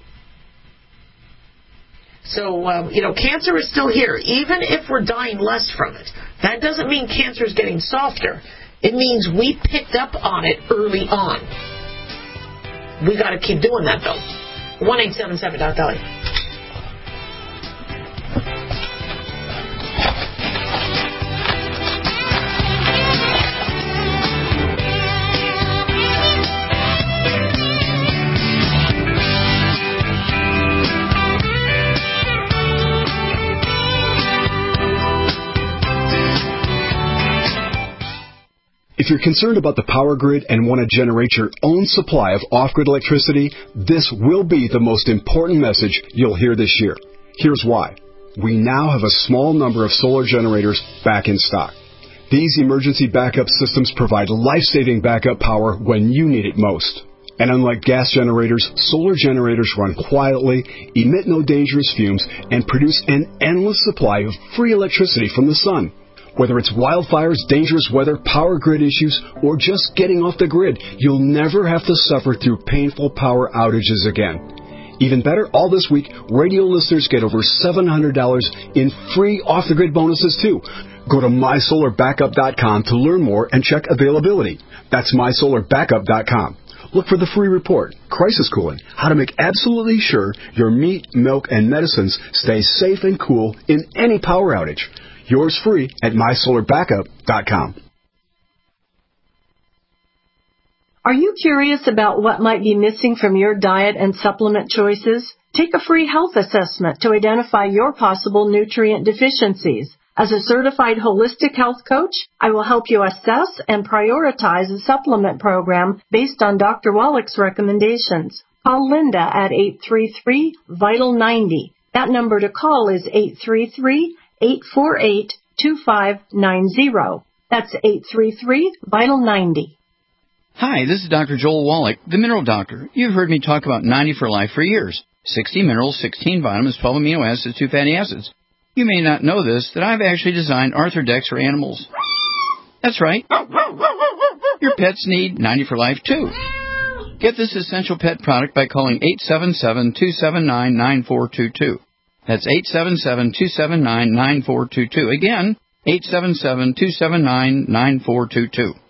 So, um, you know, cancer is still here, even if we're dying less from it. That doesn't mean cancer is getting softer. It means we picked up on it early on. We got to keep doing that, though. one eight seven seven Doc Dolly. If you're concerned about the power grid and want to generate your own supply of off-grid electricity, this will be the most important message you'll hear this year. Here's why. We now have a small number of solar generators back in stock. These emergency backup systems provide life-saving backup power when you need it most. And unlike gas generators, solar generators run quietly, emit no dangerous fumes, and produce an endless supply of free electricity from the sun. Whether it's wildfires, dangerous weather, power grid issues, or just getting off the grid, you'll never have to suffer through painful power outages again. Even better, all this week, radio listeners get over seven hundred dollars in free off-the-grid bonuses, too. Go to my solar backup dot com to learn more and check availability. That's my solar backup dot com. Look for the free report, Crisis Cooling, how to make absolutely sure your meat, milk, and medicines stay safe and cool in any power outage. Yours free at my solar backup dot com. Are you curious about what might be missing from your diet and supplement choices? Take a free health assessment to identify your possible nutrient deficiencies. As a certified holistic health coach, I will help you assess and prioritize a supplement program based on Doctor Wallach's recommendations. Call Linda at eight three three, VITAL ninety. That number to call is eight three three, eight four eight, two five nine zero. That's eight three three, VITAL ninety. Hi, this is Doctor Joel Wallach, the Mineral Doctor. You've heard me talk about ninety for Life for years. sixty minerals, sixteen vitamins, twelve amino acids, two fatty acids. You may not know this, that I've actually designed Arthrodex for animals. That's right. Your pets need ninety for Life, too. Get this essential pet product by calling eight seven seven, two seven nine, nine four two two. That's eight seven seven, two seven nine, nine four two two. Again, eight seven seven, two seven nine, nine four two two.